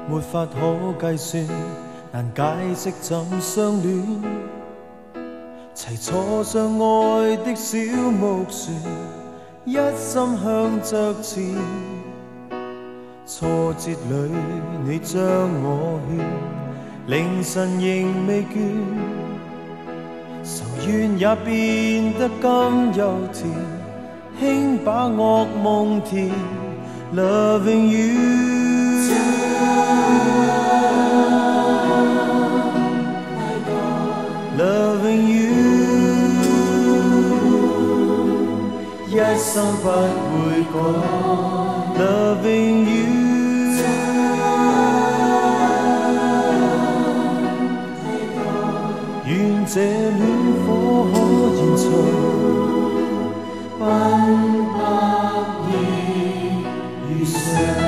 没法可计算，难解释怎相恋。齐坐上爱的小木船，一心向着前。挫折里你将我劝，凌晨仍未倦。愁怨也变得甘又甜，轻把噩梦填。Loving you。Loving you， 一生不會改。Loving you， 願這戀火可延長奔百年如上。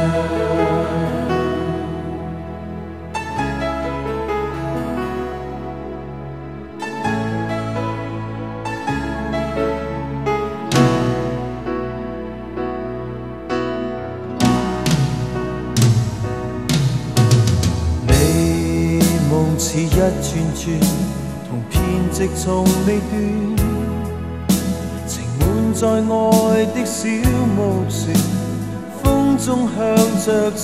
似一串串，同編織從未斷，情滿在愛的小木船，風中向着前。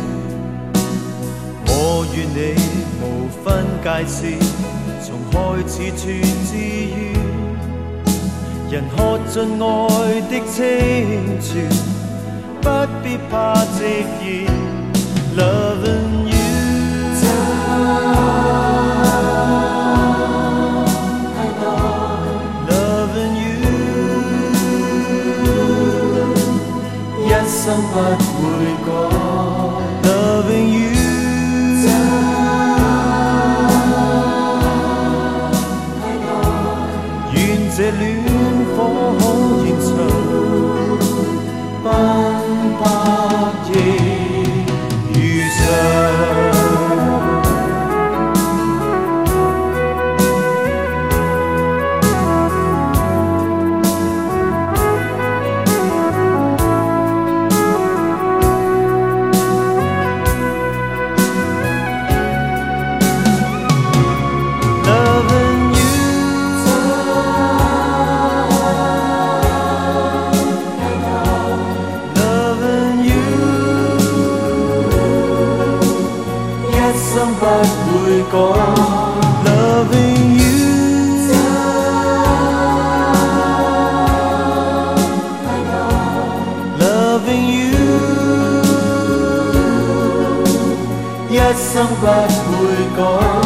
我與你無分界線，從開始全自願，人喝盡愛的清泉，不必怕直言。Loving you。Loving you， 一生不會改。Loving you， 願這戀火可延長奔百年如上。不會改。Loving you， Loving you， 一生不會改。